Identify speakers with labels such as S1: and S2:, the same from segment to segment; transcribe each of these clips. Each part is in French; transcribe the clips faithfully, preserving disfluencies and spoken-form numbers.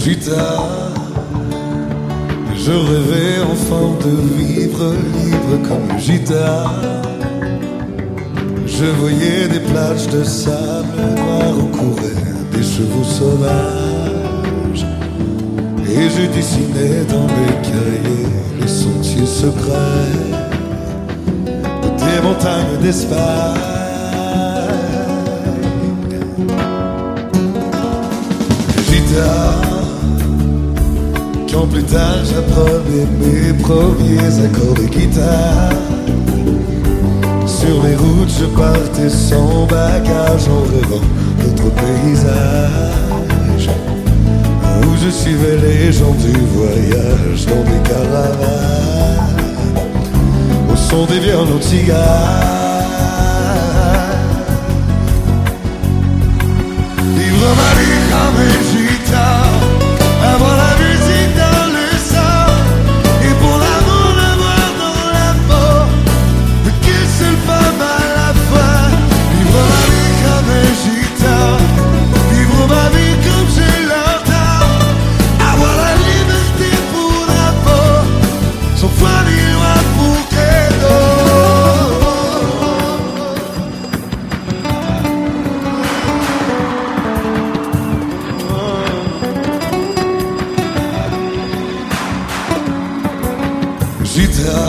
S1: Gita, je rêvais enfin de vivre libre comme Gita. Je voyais des plages de sable noir où couraient des chevaux sauvages. Et je dessinais dans mes cahiers les sentiers secrets des montagnes d'Espagne. Gita, quand plus tard j'apprenais mes premiers accords de guitare, sur les routes je partais sans bagage en rêvant d'autres paysages, où je suivais les gens du voyage dans des caravanes, au son des violons de cigares. Vivre ma vie comme une gita, avoir la musique dans le sang, et pour l'amour l'avoir dans la peau, qu'une seule femme à la fois. Vivre ma vie comme une gita, vivre ma vie comme je l'entends, avoir la liberté pour la peau, sans foi ni loi pour credo. Gita,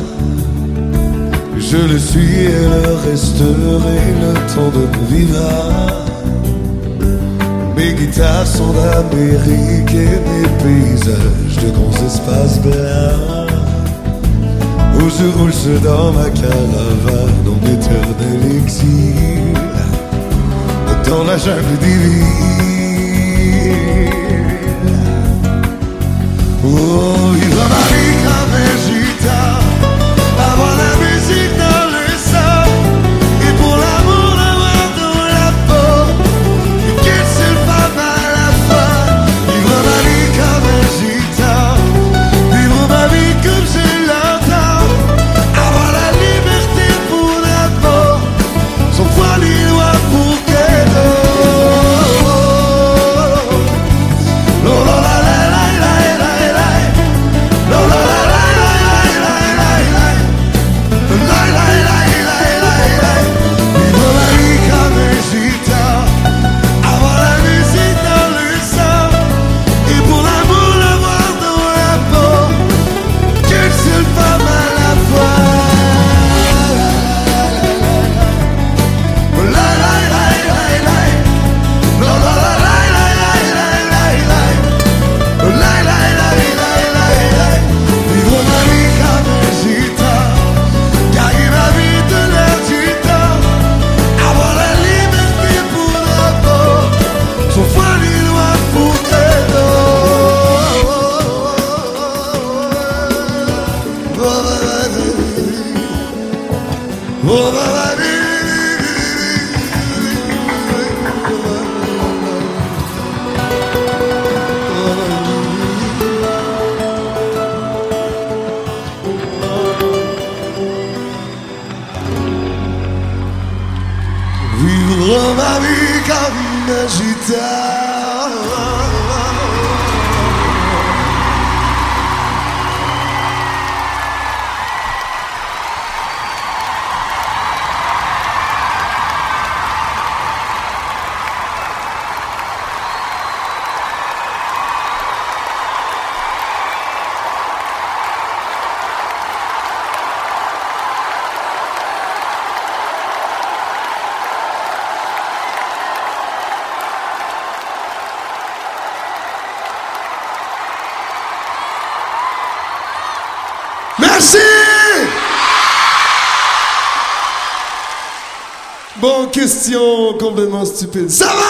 S1: je le suis et le resterai le temps de mon vivant. Mes guitares sont d'Amérique et mes paysages de grands espaces blancs, où je roule seul dans ma caravane en éternel exil, dans la jungle divine. Oh, vivre ma vie comme un gita, avoir la musique dans le sang, et pour l'amour l'avoir dans la peau, et qu'une seule femme à la fois. Vivre ma vie comme un gita, vivre ma vie comme je l'entends, avoir la liberté pour la peau, sans foi ni loi pour credo. Oh, la la la la la la la. Vivre ma vie comme une gita. Merci. Bon, question complètement stupide. Ça va?